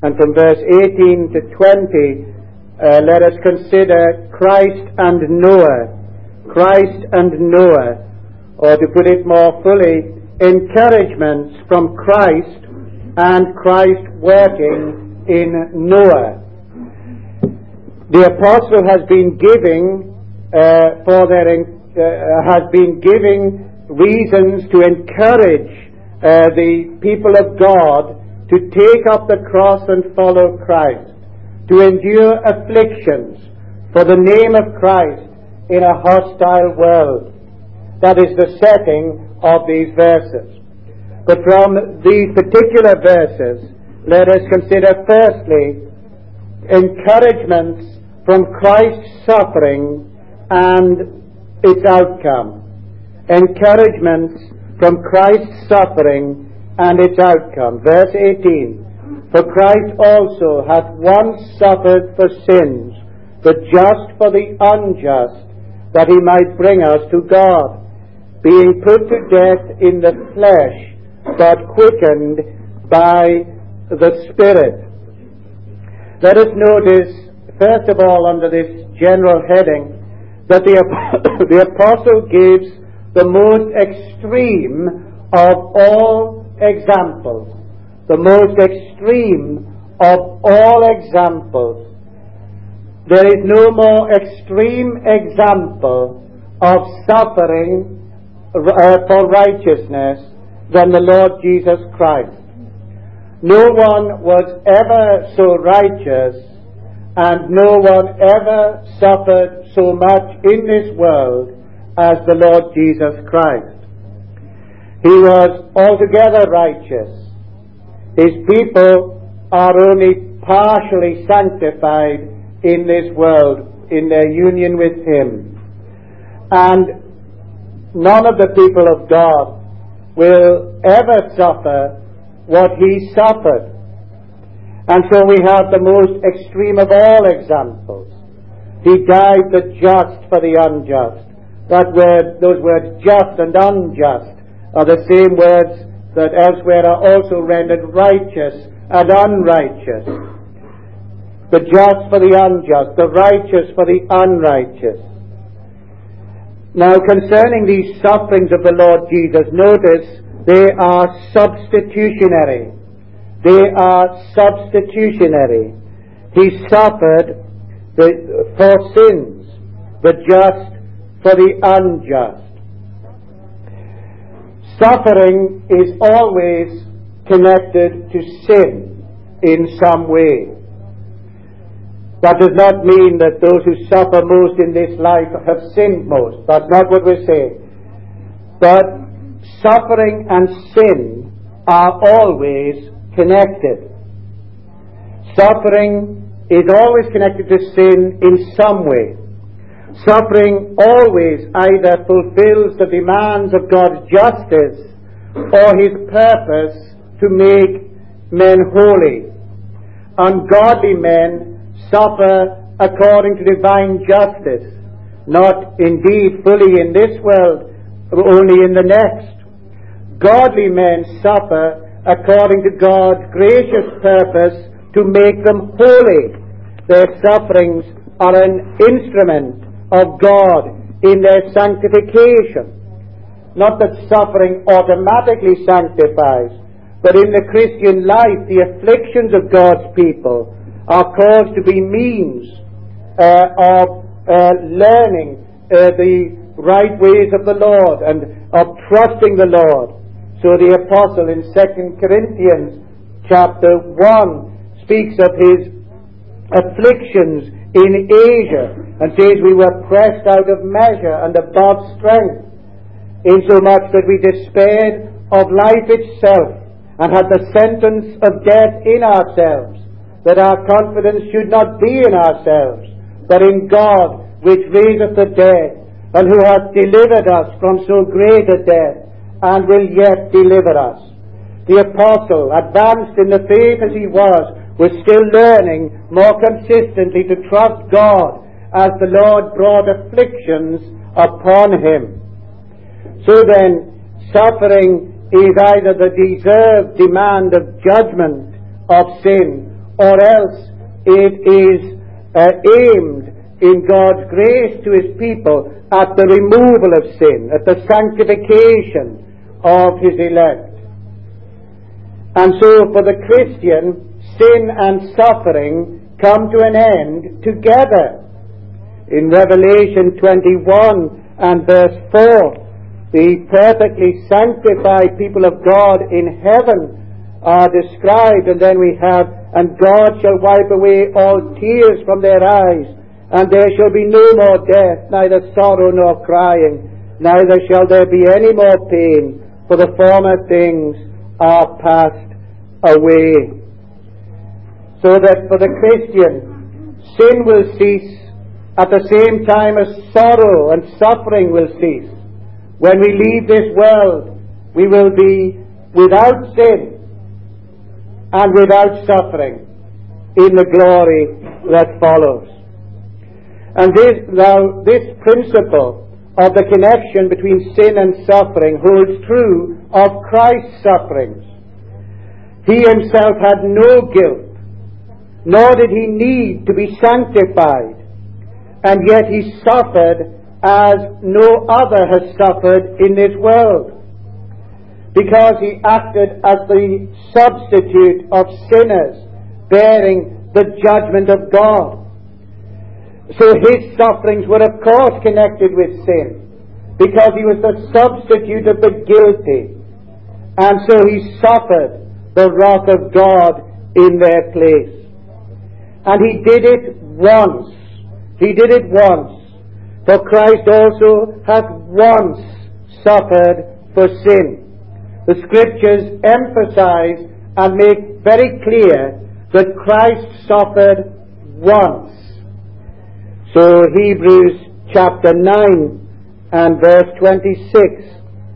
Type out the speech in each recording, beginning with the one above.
And from verse 18 to 20, let us consider Christ and Noah. Christ and Noah, or to put it more fully, encouragements from Christ and Christ working in Noah. The apostle has been giving reasons to encourage the people of God to take up the cross and follow Christ, to endure afflictions for the name of Christ in a hostile world. That is the setting of these verses. But from these particular verses, let us consider firstly encouragements from Christ's suffering and its outcome. Encouragements from Christ's suffering and its outcome. Verse 18, for Christ also hath once suffered for sins, the just for the unjust, that he might bring us to God, being put to death in the flesh, but quickened by the Spirit. Let us notice, first of all, under this general heading, that the apostle gives the most extreme of all examples. The most extreme of all examples. There is no more extreme example of suffering for righteousness than the Lord Jesus Christ. No one was ever so righteous, and no one ever suffered so much in this world as the Lord Jesus Christ. He was altogether righteous. His people are only partially sanctified in this world, in their union with Him. And none of the people of God will ever suffer what He suffered. And so we have the most extreme of all examples. He died the just for the unjust. Those words just and unjust are the same words that elsewhere are also rendered righteous and unrighteous. The just for the unjust, the righteous for the unrighteous. Now, concerning these sufferings of the Lord Jesus, notice they are substitutionary. They are substitutionary. He suffered for sins, the just for the unjust. Suffering is always connected to sin in some way. That does not mean that those who suffer most in this life have sinned most. That's not what we're saying. But suffering and sin are always connected. Suffering is always connected to sin in some way. Suffering always either fulfills the demands of God's justice or His purpose to make men holy. Ungodly men suffer according to divine justice, not indeed fully in this world, only in the next. Godly men suffer according to God's gracious purpose to make them holy. Their sufferings are an instrument of God in their sanctification. Not that suffering automatically sanctifies, but in the Christian life, the afflictions of God's people are caused to be means of learning the right ways of the Lord and of trusting the Lord. So the apostle in 2 Corinthians chapter 1 speaks of his afflictions in Asia, and says we were pressed out of measure and above strength, insomuch that we despaired of life itself, and had the sentence of death in ourselves, that our confidence should not be in ourselves, but in God, which raiseth the dead, and who hath delivered us from so great a death, and will yet deliver us. The apostle, advanced in the faith as he was still learning more consistently to trust God as the Lord brought afflictions upon him. So then, suffering is either the deserved demand of judgment of sin, or else it is aimed in God's grace to His people at the removal of sin, at the sanctification of His elect. And so for the Christian, sin and suffering come to an end together. In Revelation 21 and verse 4, the perfectly sanctified people of God in heaven are described, and then we have, and God shall wipe away all tears from their eyes, and there shall be no more death, neither sorrow nor crying, neither shall there be any more pain, for the former things are passed away. So that for the Christian, sin will cease at the same time as sorrow and suffering will cease. When we leave this world, we will be without sin and without suffering in the glory that follows. And this principle of the connection between sin and suffering holds true of Christ's sufferings. He himself had no guilt, nor did he need to be sanctified, and yet he suffered as no other has suffered in this world, because he acted as the substitute of sinners, bearing the judgment of God. So his sufferings were of course connected with sin, because he was the substitute of the guilty, and so he suffered the wrath of God in their place. And he did it once. He did it once. For Christ also hath once suffered for sin. The Scriptures emphasize and make very clear that Christ suffered once. So Hebrews chapter 9 and verse 26.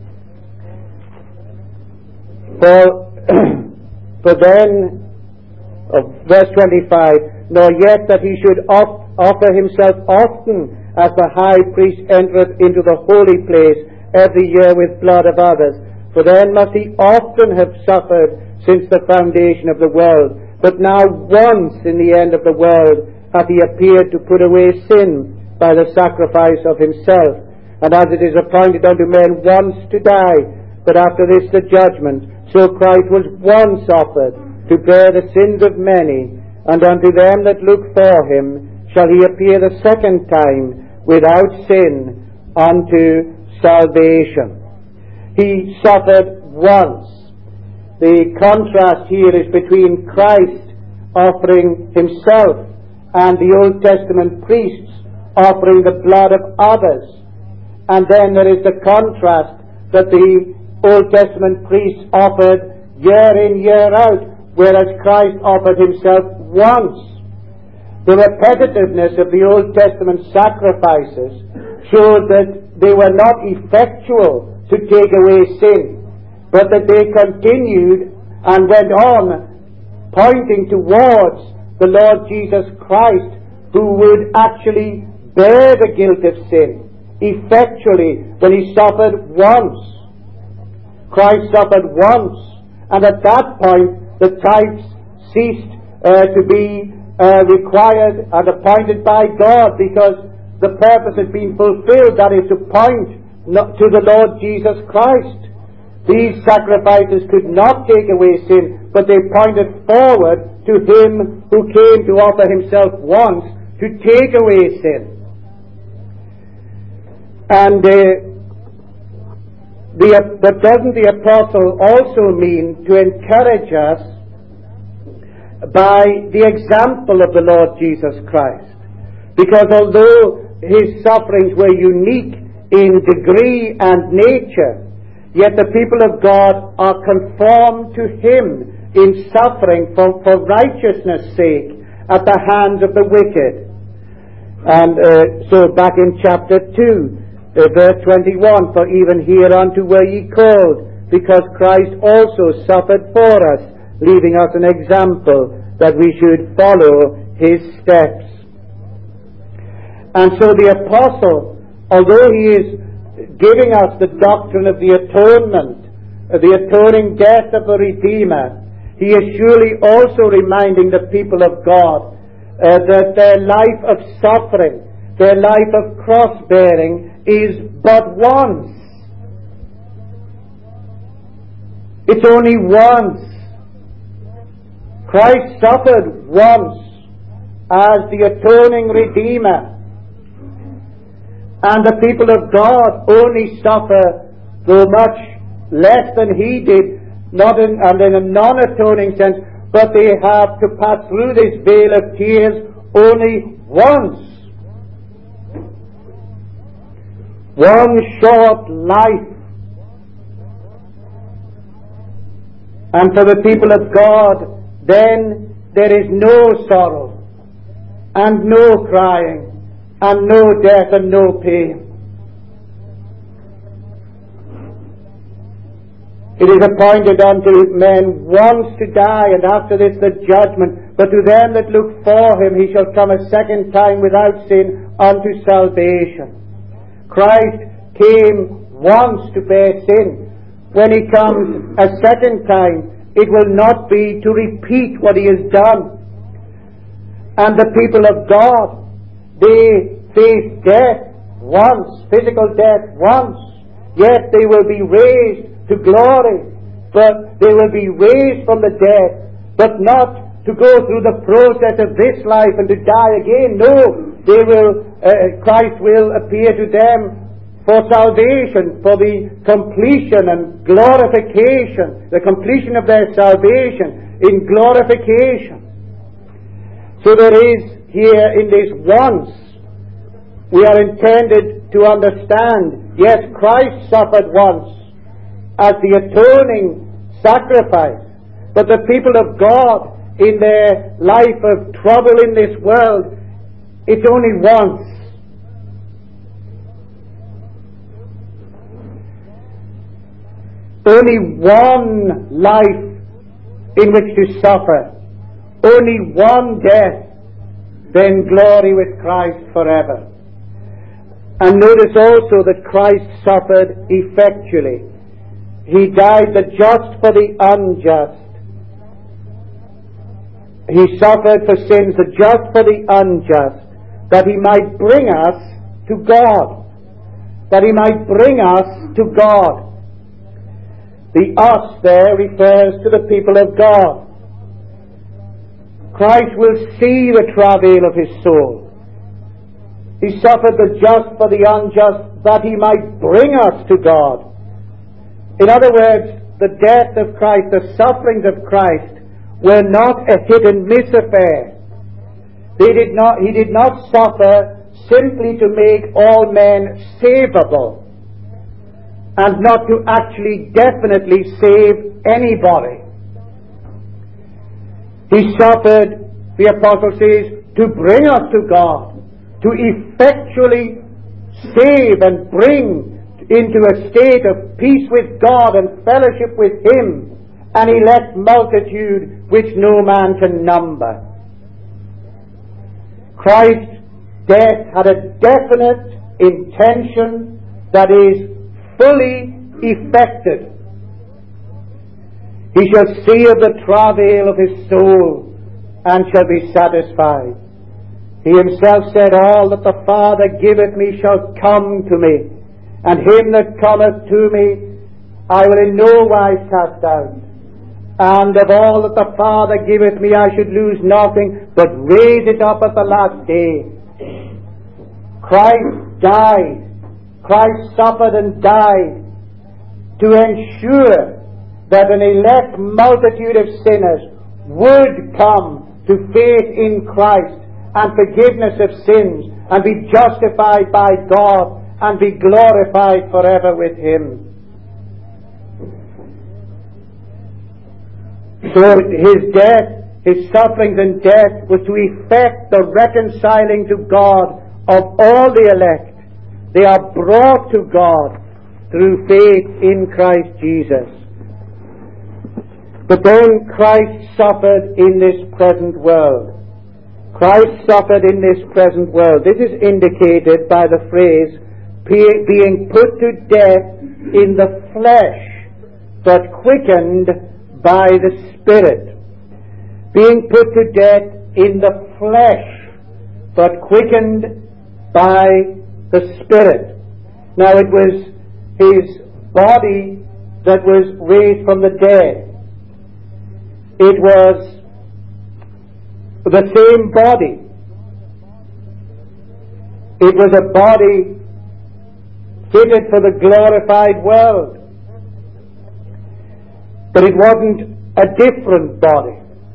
For then, verse 25, nor yet that he should offer himself often, as the high priest entereth into the holy place every year with blood of others. For then must he often have suffered since the foundation of the world. But now once in the end of the world hath he appeared to put away sin by the sacrifice of himself. And as it is appointed unto men once to die, but after this the judgment, so Christ was once offered to bear the sins of many, and unto them that look for him shall he appear the second time without sin unto salvation. He suffered once. The contrast here is between Christ offering himself and the Old Testament priests offering the blood of others. And then there is the contrast that the Old Testament priests offered year in, year out, whereas Christ offered himself once. The repetitiveness of the Old Testament sacrifices showed that they were not effectual to take away sin, but that they continued and went on pointing towards the Lord Jesus Christ, who would actually bear the guilt of sin effectually when he suffered once. Christ suffered once, and at that point the types ceased to be required and appointed by God, because the purpose had been fulfilled, that is to point to the Lord Jesus Christ. These sacrifices could not take away sin, but they pointed forward to him who came to offer himself once to take away sin. And but doesn't the apostle also mean to encourage us by the example of the Lord Jesus Christ? Because although his sufferings were unique in degree and nature, yet the people of God are conformed to him in suffering for righteousness' sake at the hands of the wicked. And so back in chapter 2, verse 21, for even hereunto were ye called, because Christ also suffered for us, leaving us an example that we should follow his steps. And so the apostle, although he is giving us the doctrine of the atonement, the atoning death of the Redeemer, He is surely also reminding the people of God that their life of suffering, their life of cross-bearing is but once. It's only once. Christ suffered once as the atoning Redeemer. And the people of God only suffer, though much less than He did, and in a non-atoning sense, but they have to pass through this vale of tears only once. One short life. And for the people of God, then there is no sorrow, and no crying, and no death, and no pain. It is appointed unto men once to die, and after this the judgment. But to them that look for Him, He shall come a second time without sin unto salvation. Christ came once to bear sin. When He comes a second time, it will not be to repeat what He has done. And the people of God, they face death once, physical death once, yet they will be raised to glory. But they will be raised from the dead, but not to go through the process of this life and to die again. No, Christ will appear to them for salvation, for the completion and glorification, the completion of their salvation in glorification. So there is here in this once, we are intended to understand, yes, Christ suffered once as the atoning sacrifice, but the people of God in their life of trouble in this world, it's only once. Only one life in which to suffer, only one death, then glory with Christ forever. And notice also that Christ suffered effectually. He died the just for the unjust. He suffered for sins, the just for the unjust, that He might bring us to God. That He might bring us to God. The us there refers to the people of God. Christ will see the travail of His soul. He suffered the just for the unjust, that He might bring us to God. In other words, the death of Christ, the sufferings of Christ, were not a hit-and-miss affair. He did not suffer simply to make all men savable, and not to actually definitely save anybody. He suffered, the apostle says, to bring us to God, to effectually save and bring into a state of peace with God and fellowship with Him, an elect multitude which no man can number. Christ's death had a definite intention that is fully effected. He shall see of the travail of His soul and shall be satisfied. He Himself said, all that the Father giveth me shall come to me, and him that cometh to me I will in no wise cast out. And of all that the Father giveth me I should lose nothing, but raise it up at the last day. Christ died. Christ suffered and died to ensure that an elect multitude of sinners would come to faith in Christ and forgiveness of sins and be justified by God and be glorified forever with Him. So His death, His sufferings and death was to effect the reconciling to God of all the elect. They are brought to God through faith in Christ Jesus. But then Christ suffered in this present world. Christ suffered in this present world. This is indicated by the phrase, being put to death in the flesh, but quickened by the Spirit, being put to death in the flesh, but quickened by the Spirit. Now it was his body that was raised from the dead. It was the same body. It was a body fitted for the glorified world. But it wasn't a different body.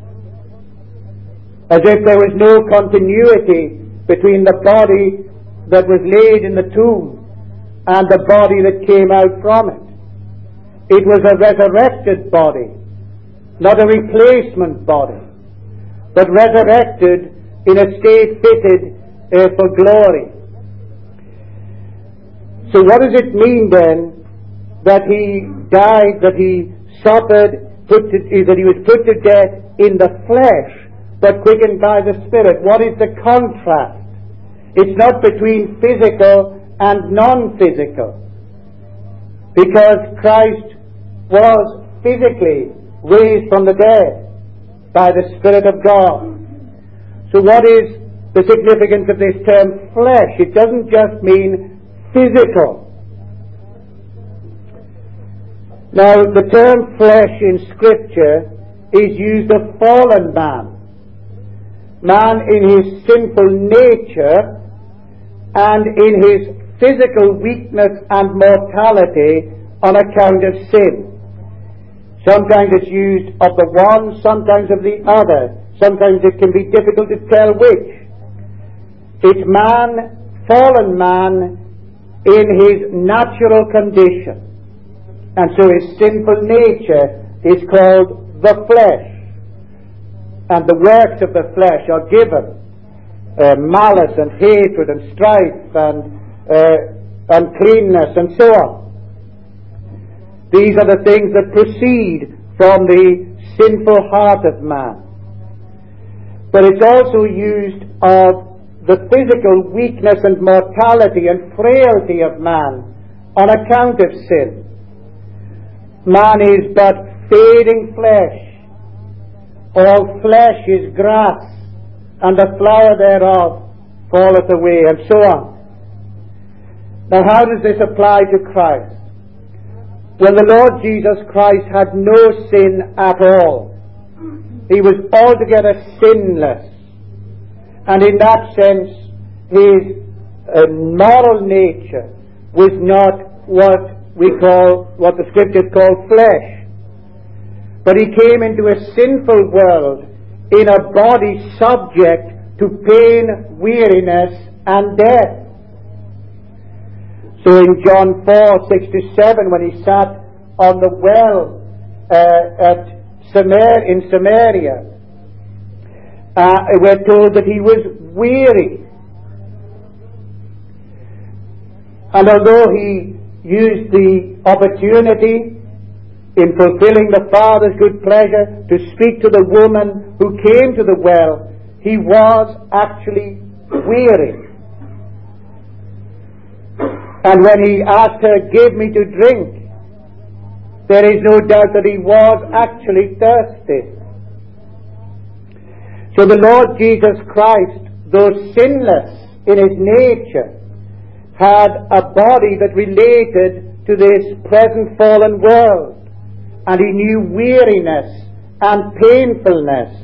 As if there was no continuity between the body that was laid in the tomb and the body that came out from it. It was a resurrected body, not a replacement body, but resurrected in a state fitted for glory. So what does it mean then that he died, that he suffered, that he was put to death in the flesh, but quickened by the Spirit? What is the contrast? It's not between physical and non-physical, because Christ was physically raised from the dead by the Spirit of God. So what is the significance of this term flesh? It doesn't just mean physical. Now, the term flesh in Scripture is used of fallen man. Man in his sinful nature and in his physical weakness and mortality on account of sin. Sometimes it's used of the one, sometimes of the other. Sometimes it can be difficult to tell which. It's man, fallen man, in his natural condition. And so his sinful nature is called the flesh. And the works of the flesh are given. Malice and hatred and strife and uncleanness and so on. These are the things that proceed from the sinful heart of man. But it's also used of the physical weakness and mortality and frailty of man on account of sin. Man is but fading flesh. All flesh is grass, and the flower thereof falleth away, and so on. Now, how does this apply to Christ? Well, the Lord Jesus Christ had no sin at all. He was altogether sinless. And in that sense, his moral nature was not what the Scriptures call flesh. But he came into a sinful world in a body subject to pain, weariness, and death. So in John 4:6-7, when he sat on the well in Samaria, we're told that he was weary. And although he used the opportunity in fulfilling the Father's good pleasure to speak to the woman who came to the well, he was actually weary. And when he asked her, "Give me to drink," there is no doubt that he was actually thirsty. So the Lord Jesus Christ, though sinless in his nature, had a body that related to this present fallen world. And he knew weariness and painfulness.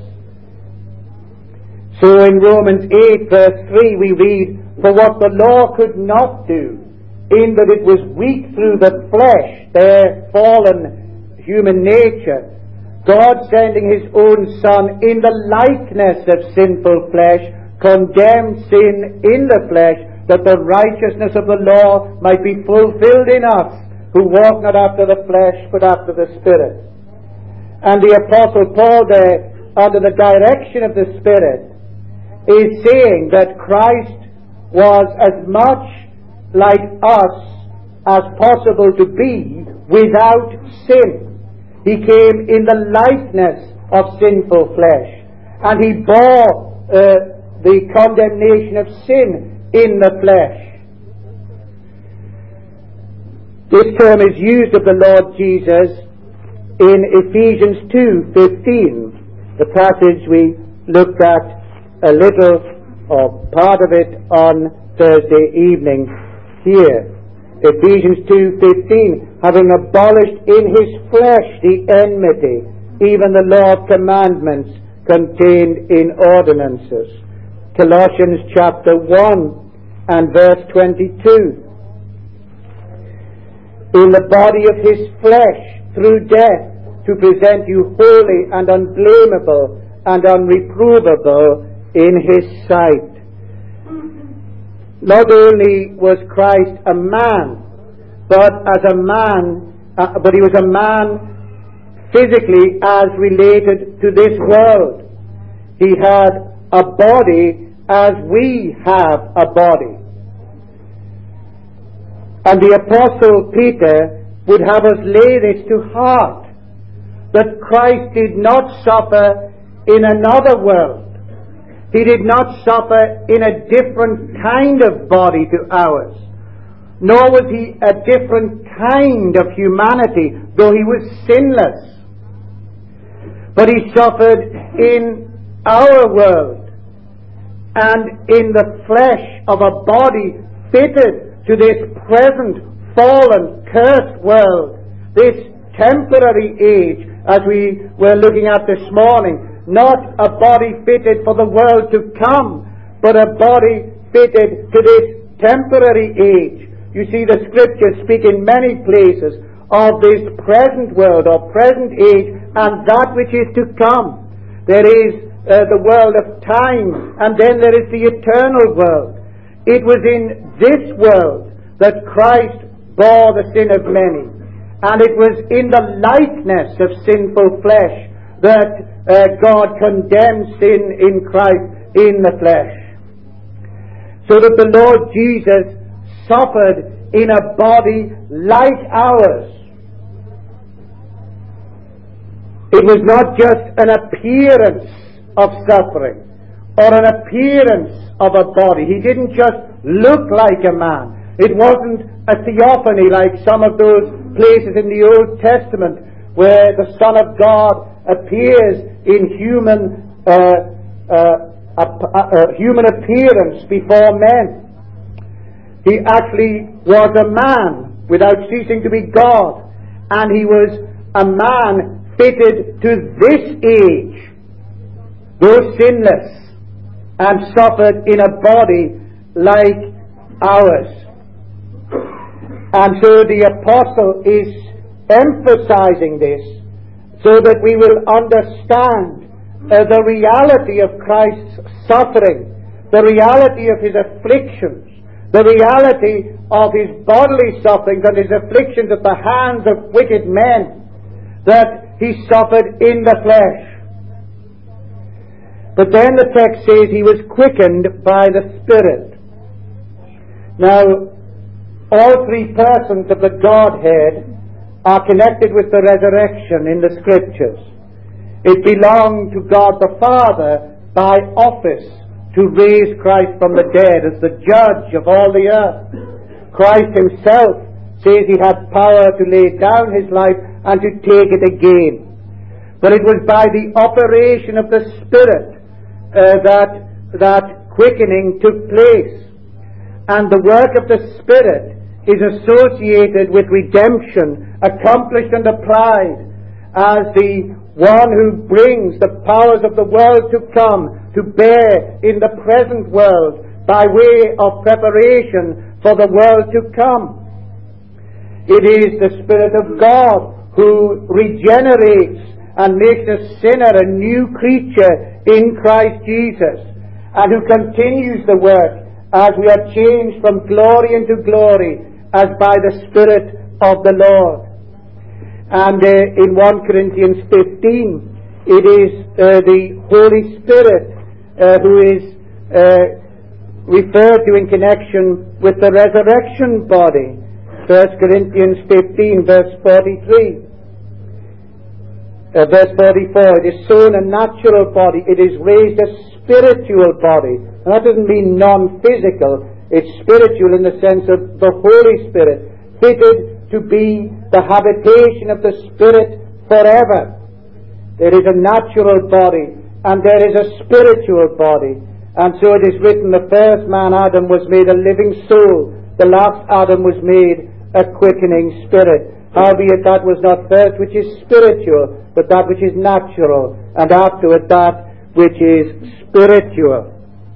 So in Romans 8:3 we read, "For what the law could not do, in that it was weak through the flesh," their fallen human nature, "God sending his own Son in the likeness of sinful flesh, condemned sin in the flesh, that the righteousness of the law might be fulfilled in us, who walk not after the flesh, but after the Spirit." And the Apostle Paul there, under the direction of the Spirit, is saying that Christ was as much like us as possible to be without sin. He came in the likeness of sinful flesh, and he bore the condemnation of sin in the flesh. This term is used of the Lord Jesus in Ephesians 2:15, the passage we looked at a little or part of it on Thursday evening here. Ephesians 2:15, having abolished in his flesh the enmity, even the law of commandments contained in ordinances. Colossians chapter 1 and verse 22. In the body of his flesh, through death, to present you holy and unblameable and unreprovable in his sight. Not only was Christ a man, but he was a man physically as related to this world. He had a body as we have a body. And the Apostle Peter would have us lay this to heart, that Christ did not suffer in another world. He did not suffer in a different kind of body to ours, nor was he a different kind of humanity, though he was sinless. But he suffered in our world and in the flesh of a body fitted to this present fallen, cursed world, this temporary age, as we were looking at this morning. Not a body fitted for the world to come, but a body fitted to this temporary age. You see, the Scriptures speak in many places of this present world or present age and that which is to come. There is the world of time, and then there is the eternal world. It was in this world that Christ bore the sin of many, and it was in the likeness of sinful flesh that God condemned sin in Christ in the flesh. So that the Lord Jesus suffered in a body like ours. It was not just an appearance of suffering or an appearance of a body. He didn't just look like a man. It wasn't a theophany like some of those places in the Old Testament where the Son of God appears in human appearance before men. He actually was a man without ceasing to be God, and he was a man fitted to this age, though sinless, and suffered in a body like ours. And so the apostle is emphasizing this so that we will understand the reality of Christ's suffering, the reality of his afflictions, the reality of his bodily sufferings and his afflictions at the hands of wicked men, that he suffered in the flesh. But then the text says he was quickened by the Spirit. Now, all three persons of the Godhead are connected with the resurrection in the Scriptures. It belonged to God the Father by office to raise Christ from the dead as the judge of all the earth. Christ himself says he had power to lay down his life and to take it again. But it was by the operation of the Spirit that quickening took place. And the work of the Spirit is associated with redemption, accomplished and applied as the one who brings the powers of the world to come to bear in the present world by way of preparation for the world to come. It is the Spirit of God who regenerates and makes a sinner a new creature in Christ Jesus, and who continues the work as we are changed from glory into glory as by the Spirit of the Lord. And in 1 Corinthians 15, it is the Holy Spirit who is referred to in connection with the resurrection body. 1 Corinthians 15, verse 43. Verse 44, it is sown a natural body, it is raised a spiritual body. And that doesn't mean non-physical, it's spiritual in the sense of the Holy Spirit, fitted to be the habitation of the Spirit forever. There is a natural body and there is a spiritual body. And so it is written, the first man, Adam, was made a living soul. The last Adam was made a quickening spirit. Howbeit that was not first which is spiritual, but that which is natural, and afterward that which is spiritual.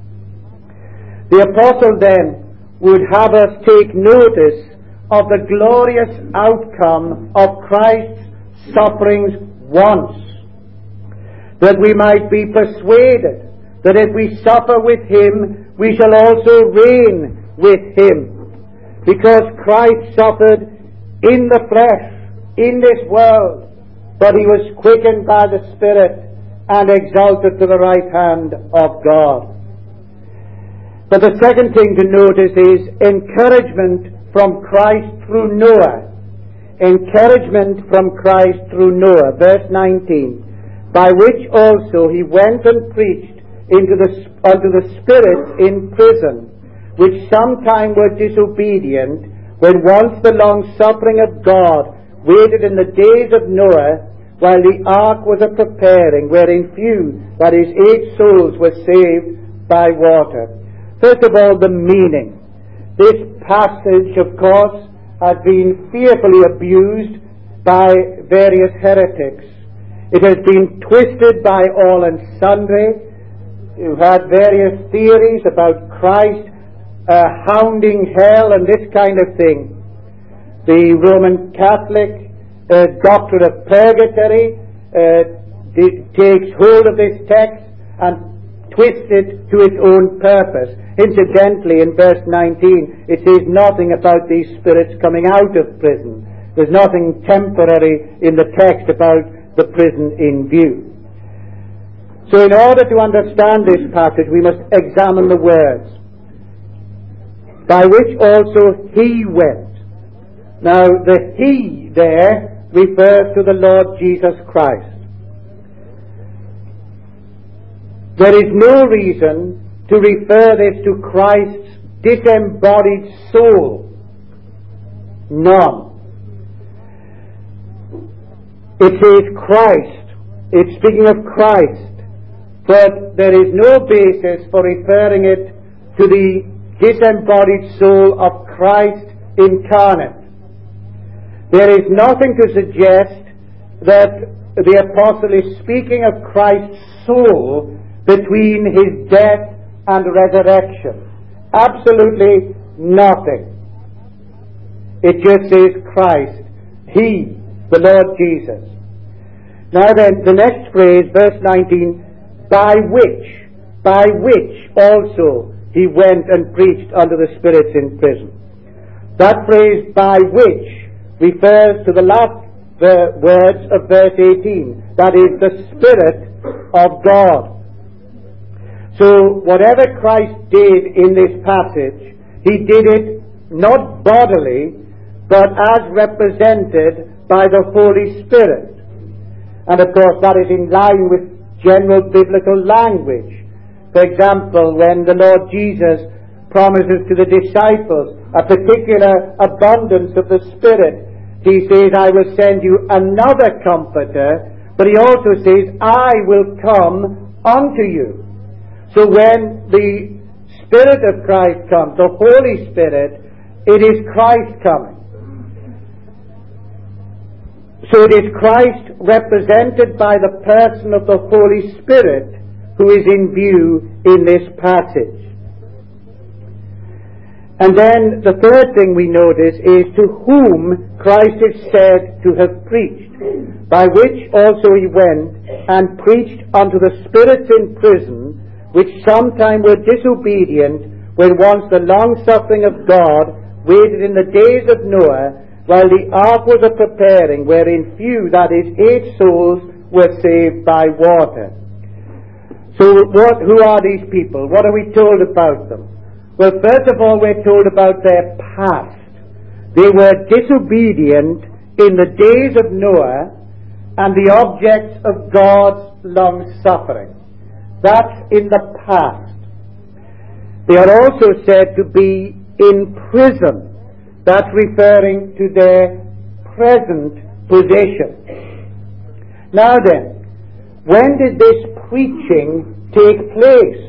The apostle then would have us take notice of the glorious outcome of Christ's sufferings once, that we might be persuaded that if we suffer with him, we shall also reign with him. Because Christ suffered in the flesh, in this world, but he was quickened by the Spirit and exalted to the right hand of God. But the second thing to notice is encouragement from Christ through Noah. Encouragement from Christ through Noah. Verse 19. By which also he went and preached unto the spirits in prison, which sometime were disobedient, when once the long suffering of God waited in the days of Noah, while the ark was a preparing, wherein few, that is 8 souls, were saved by water. First of all, the meaning. This passage, of course, has been fearfully abused by various heretics. It has been twisted by all and sundry. You've had various theories about Christ hounding hell and this kind of thing. The Roman Catholic doctrine of purgatory takes hold of this text and twists it to its own purpose. Incidentally, in verse 19, it says nothing about these spirits coming out of prison. There's nothing temporary in the text about the prison in view. So in order to understand this passage, we must examine the words. By which also he went. Now, the he there refers to the Lord Jesus Christ. There is no reason to refer this to Christ's disembodied soul. None. It says Christ. It's speaking of Christ. But there is no basis for referring it to the disembodied soul of Christ incarnate. There is nothing to suggest that the apostle is speaking of Christ's soul between his death and resurrection. Absolutely nothing. It just says Christ, he, the Lord Jesus. Now then, the next phrase, verse 19, by which also he went and preached unto the spirits in prison. That phrase, by which, refers to the last words of verse 18. That is, the Spirit of God. So, whatever Christ did in this passage, he did it not bodily, but as represented by the Holy Spirit. And of course, that is in line with general biblical language. For example, when the Lord Jesus promises to the disciples a particular abundance of the Spirit, he says, I will send you another Comforter, but he also says, I will come unto you. So when the Spirit of Christ comes, the Holy Spirit, it is Christ coming. So it is Christ represented by the person of the Holy Spirit who is in view in this passage. And then the third thing we notice is to whom Christ is said to have preached, by which also he went and preached unto the spirits in prison, which sometime were disobedient, when once the long suffering of God waited in the days of Noah, while the ark was a preparing, wherein few, that is 8 souls, were saved by water. So who are these people? What are we told about them? Well, first of all, we're told about their past. They were disobedient in the days of Noah and the objects of God's long suffering. That's in the past. They are also said to be in prison. That's referring to their present position. Now then, when did this preaching take place?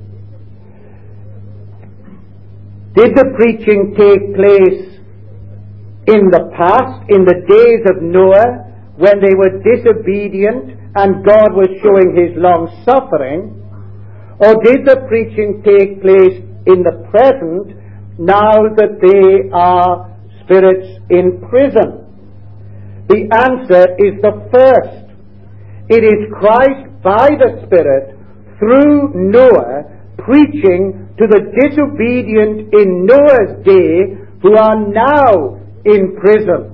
Did the preaching take place in the past, in the days of Noah, when they were disobedient and God was showing his long suffering? Or did the preaching take place in the present, now that they are spirits in prison? The answer is the first. It is Christ by the Spirit, through Noah, preaching to the disobedient in Noah's day who are now in prison.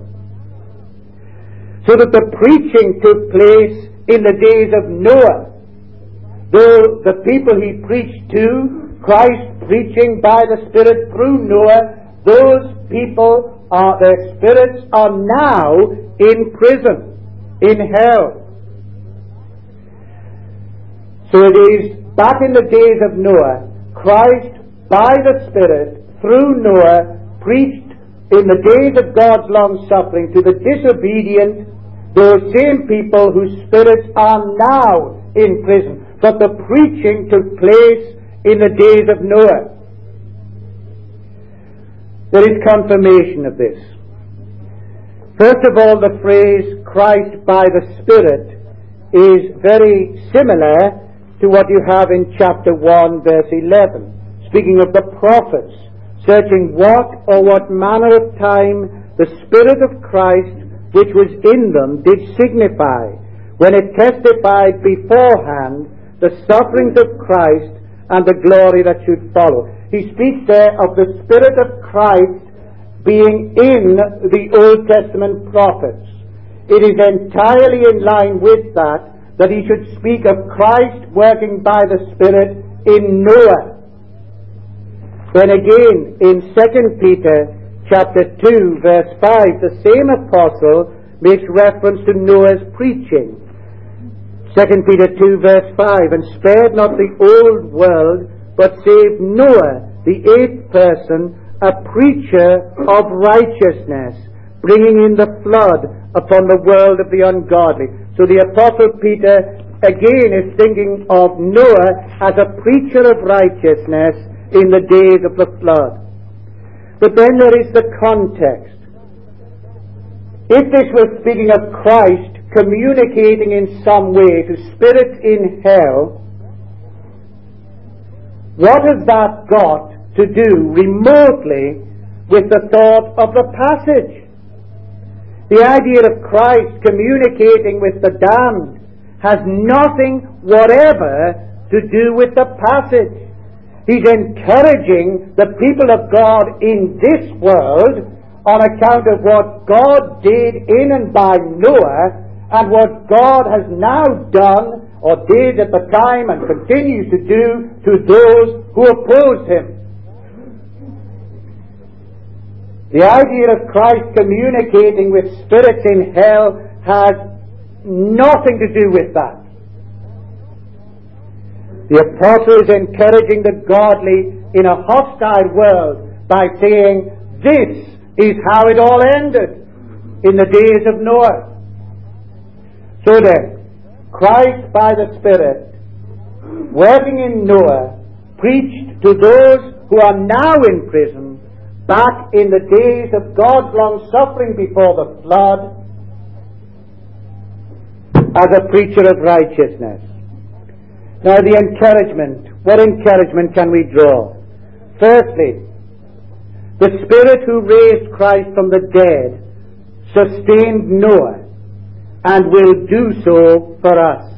So that the preaching took place in the days of Noah. Though the people he preached to, Christ preaching by the Spirit through Noah, those people their spirits are now in prison, in hell. So it is back in the days of Noah, Christ by the Spirit through Noah preached in the days of God's long suffering to the disobedient, those same people whose spirits are now in prison. But the preaching took place in the days of Noah. There is confirmation of this. First of all, the phrase Christ by the Spirit is very similar to what you have in chapter 1 verse 11, speaking of the prophets, searching what manner of time the Spirit of Christ which was in them did signify, when it testified beforehand the sufferings of Christ and the glory that should follow. He speaks there of the Spirit of Christ being in the Old Testament prophets. It is entirely in line with that he should speak of Christ working by the Spirit in Noah. Then again, in 2 Peter chapter 2, verse 5, the same apostle makes reference to Noah's preaching. 2 Peter 2, verse 5, and spared not the old world, but saved Noah, the eighth person, a preacher of righteousness, bringing in the flood upon the world of the ungodly. So the Apostle Peter again is thinking of Noah as a preacher of righteousness in the days of the flood. But then there is the context. If this was speaking of Christ communicating in some way to spirits in hell, what has that got to do remotely with the thought of the passage? The idea of Christ communicating with the damned has nothing whatever to do with the passage. He's encouraging the people of God in this world on account of what God did in and by Noah and what God has now done or did at the time and continues to do to those who oppose him. The idea of Christ communicating with spirits in hell has nothing to do with that. The apostle is encouraging the godly in a hostile world by saying, this is how it all ended in the days of Noah. So then, Christ by the Spirit, working in Noah, preached to those who are now in prison, back in the days of God's long suffering before the flood, as a preacher of righteousness. Now the encouragement, what encouragement can we draw? Firstly, the Spirit who raised Christ from the dead sustained Noah and will do so for us.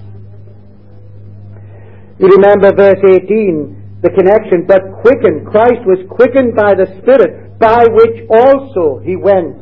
You remember verse 18, the connection, but quickened, Christ was quickened by the Spirit, by which also he went.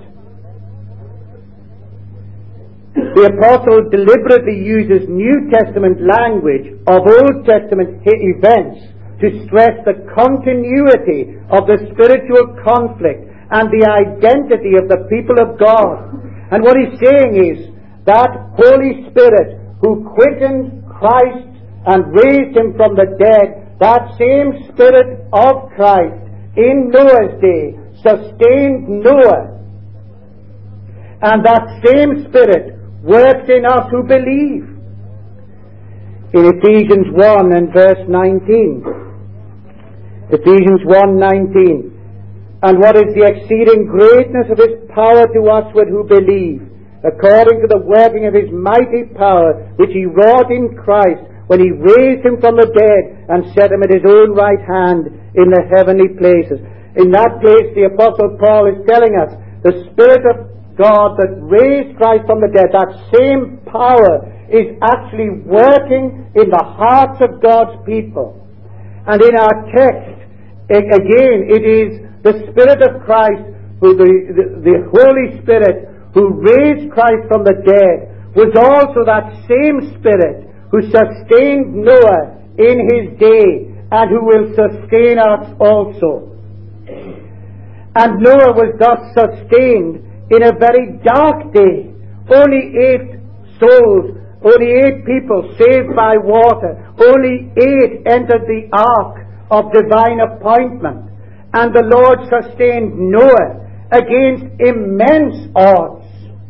The apostle deliberately uses New Testament language of Old Testament events to stress the continuity of the spiritual conflict and the identity of the people of God. And what he's saying is that Holy Spirit who quickened Christ and raised him from the dead, that same Spirit of Christ in Noah's day sustained Noah. And that same Spirit works in us who believe. In Ephesians 1 and verse 19. Ephesians 1:19. And what is the exceeding greatness of His power to usward who believe, according to the working of His mighty power, which He wrought in Christ, when He raised Him from the dead and set Him at His own right hand in the heavenly places. In that place, the Apostle Paul is telling us, the Spirit of God that raised Christ from the dead, that same power is actually working in the hearts of God's people. And in our text, again, it is the Spirit of Christ, who the Holy Spirit, who raised Christ from the dead, was also that same Spirit who sustained Noah in his day, and who will sustain us also. And Noah was thus sustained in a very dark day. Only 8 souls, only 8 people saved by water. Only 8 entered the ark of divine appointment. And the Lord sustained Noah against immense odds.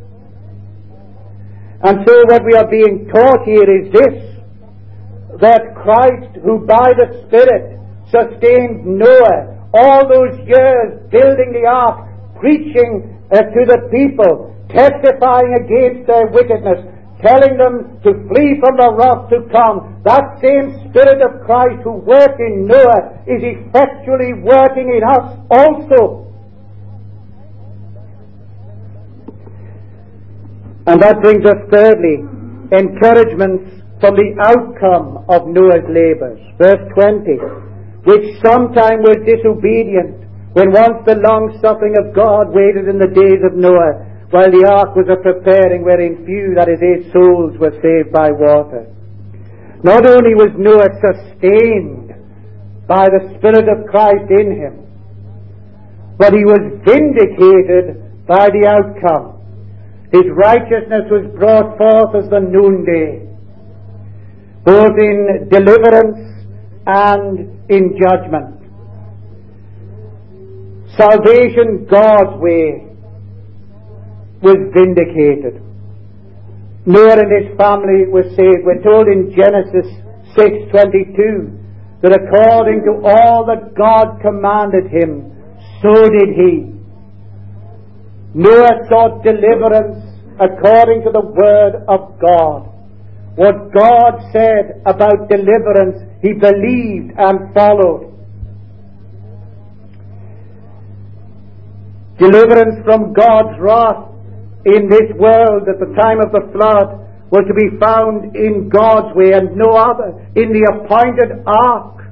And so what we are being taught here is this, that Christ, who by the Spirit sustained Noah all those years building the ark, preaching to the people, testifying against their wickedness, telling them to flee from the wrath to come, that same Spirit of Christ who worked in Noah is effectually working in us also. And that brings us thirdly, encouragements from the outcome of Noah's labors. Verse 20, which sometime were disobedient, when once the long-suffering of God waited in the days of Noah, while the ark was a preparing, wherein few, that is 8 souls, were saved by water. Not only was Noah sustained by the Spirit of Christ in him, but he was vindicated by the outcome. His righteousness was brought forth as the noonday, both in deliverance and in judgment. Salvation God's way was vindicated. Noah and his family were saved. We're told in Genesis 6:22 that according to all that God commanded him, so did he. Noah sought deliverance according to the word of God. What God said about deliverance, he believed and followed. Deliverance from God's wrath in this world at the time of the flood was to be found in God's way and no other, in the appointed ark.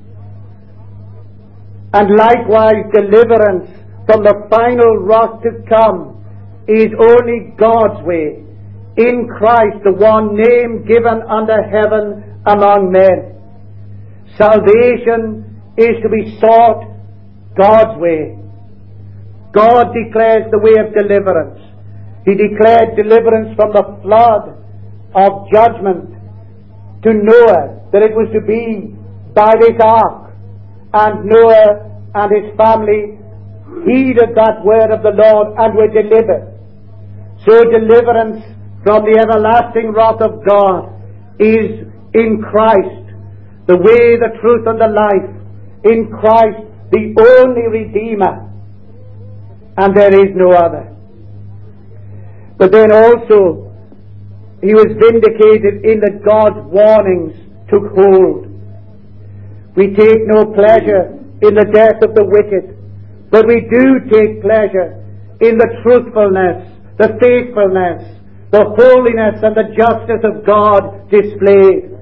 And likewise, deliverance from the final wrath to come is only God's way, in Christ, the one name given under heaven among men. Salvation is to be sought God's way. God declares the way of deliverance. He declared deliverance from the flood of judgment to Noah, that it was to be by this ark. And Noah and his family heeded that word of the Lord and were delivered. So deliverance from the everlasting wrath of God is in Christ, the way, the truth, and the life. In Christ, the only Redeemer. And there is no other. But then also, he was vindicated in that God's warnings took hold. We take no pleasure in the death of the wicked, but we do take pleasure in the truthfulness, the faithfulness, the holiness, and the justice of God displayed.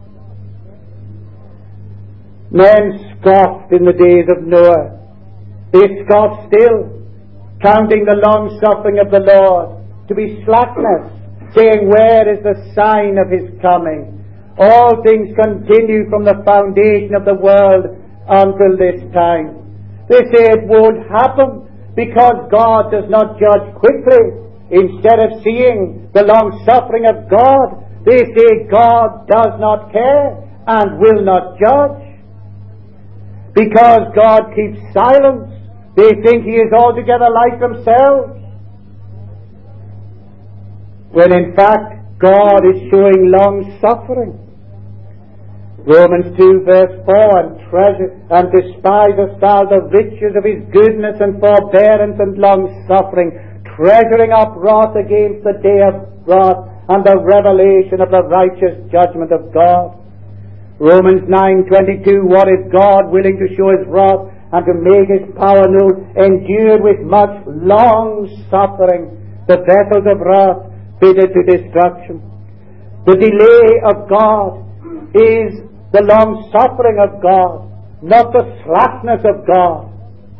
Men scoffed in the days of Noah. They scoff still, counting the long suffering of the Lord to be slackness, saying, where is the sign of his coming? All things continue from the foundation of the world until this time. They say it won't happen because God does not judge quickly. Instead of seeing the long suffering of God, they say God does not care and will not judge. Because God keeps silence, they think he is altogether like themselves. when in fact God is showing long suffering. Romans 2 verse 4, and despisest thou the riches of his goodness and forbearance and long suffering, treasuring up wrath against the day of wrath and the revelation of the righteous judgment of God. Romans 9:22, what is God willing to show his wrath and to make his power known, endured with much long suffering the vessels of wrath fitted to destruction. The delay of God is the long suffering of God, not the slackness of God.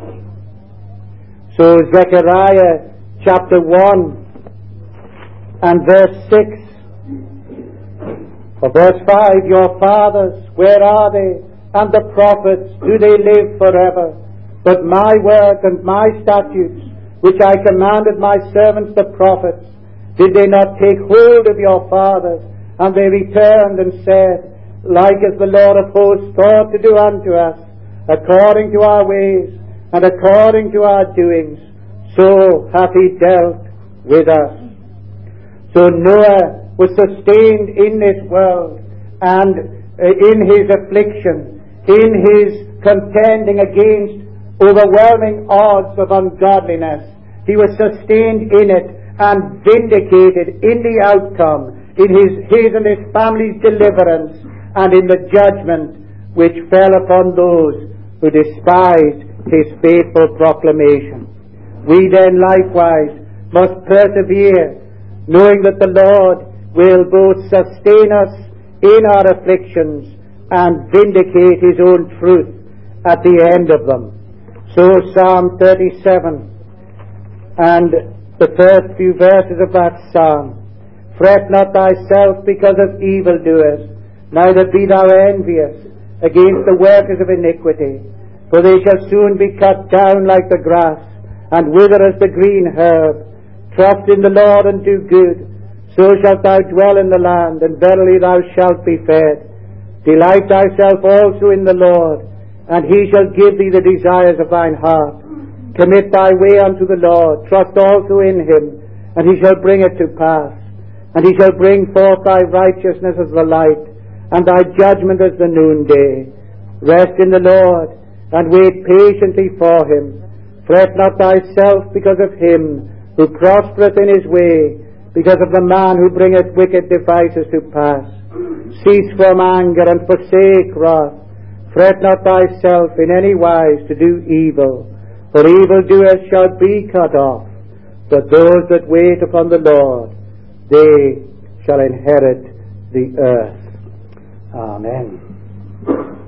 So Zechariah chapter 1 and verse 6, or verse 5, your fathers, where are they? And the prophets, do they live forever? But my word and my statutes, which I commanded my servants the prophets, did they not take hold of your fathers? And they returned and said, like as the Lord of hosts thought to do unto us, according to our ways and according to our doings, so hath he dealt with us. So Noah was sustained in this world, and in his affliction, in his contending against overwhelming odds of ungodliness, he was sustained in it and vindicated in the outcome, in his and his family's deliverance, and in the judgment which fell upon those who despised his faithful proclamation. We then likewise must persevere, knowing that the Lord will both sustain us in our afflictions and vindicate his own truth at the end of them. So Psalm 37 and the first few verses of that psalm. Fret not thyself because of evildoers, neither be thou envious against the workers of iniquity, for they shall soon be cut down like the grass, and wither as the green herb. Trust in the Lord and do good, so shalt thou dwell in the land, and verily thou shalt be fed. Delight thyself also in the Lord, and he shall give thee the desires of thine heart. Commit thy way unto the Lord, trust also in him, and he shall bring it to pass. And he shall bring forth thy righteousness as the light, and thy judgment as the noonday. Rest in the Lord, and wait patiently for him. Fret not thyself because of him who prospereth in his way, because of the man who bringeth wicked devices to pass. Cease from anger and forsake wrath. Fret not thyself in any wise to do evil, for evildoers shall be cut off. But those that wait upon the Lord, they shall inherit the earth. Amen.